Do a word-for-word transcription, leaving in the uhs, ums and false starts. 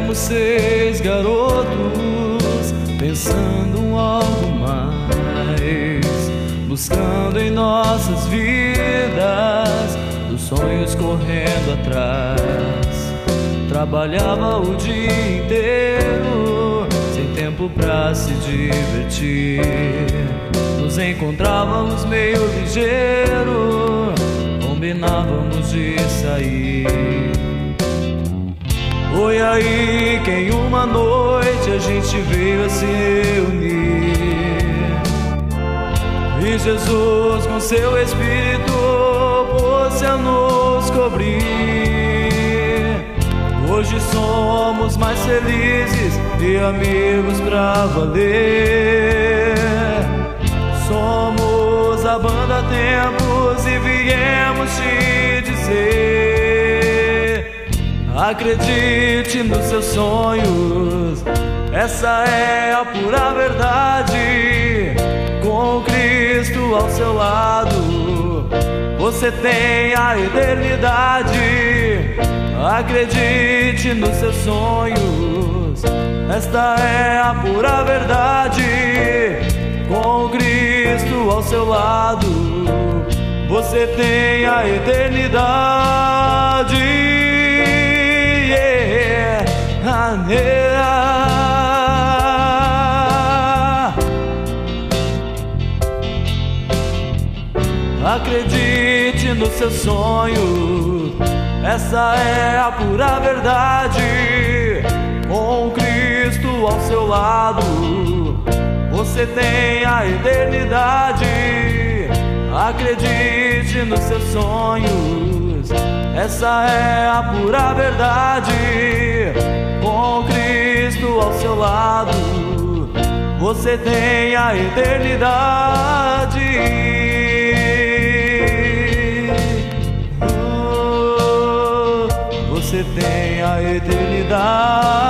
Éramos seis garotos pensando algo mais, buscando em nossas vidas dos sonhos correndo atrás. Trabalhava o dia inteiro sem tempo pra se divertir. Nos encontrávamos meio ligeiro, combinávamos de sair. Foi aí que em uma noite a gente veio a se reunir, e Jesus com seu Espírito pôs-se a nos cobrir. Hoje somos mais felizes e amigos pra valer. Somos a banda Tempos e viemos te dizer: acredite nos seus sonhos, essa é a pura verdade. Com Cristo ao seu lado, você tem a eternidade. Acredite nos seus sonhos, esta é a pura verdade. Com Cristo ao seu lado, você tem a eternidade. Yeah. Ah, yeah. Acredite nos seus sonhos, essa é a pura verdade. Com Cristo ao seu lado, você tem a eternidade. Acredite nos seus sonhos, essa é a pura verdade. Com Cristo ao seu lado, você tem a eternidade. Você tem a eternidade.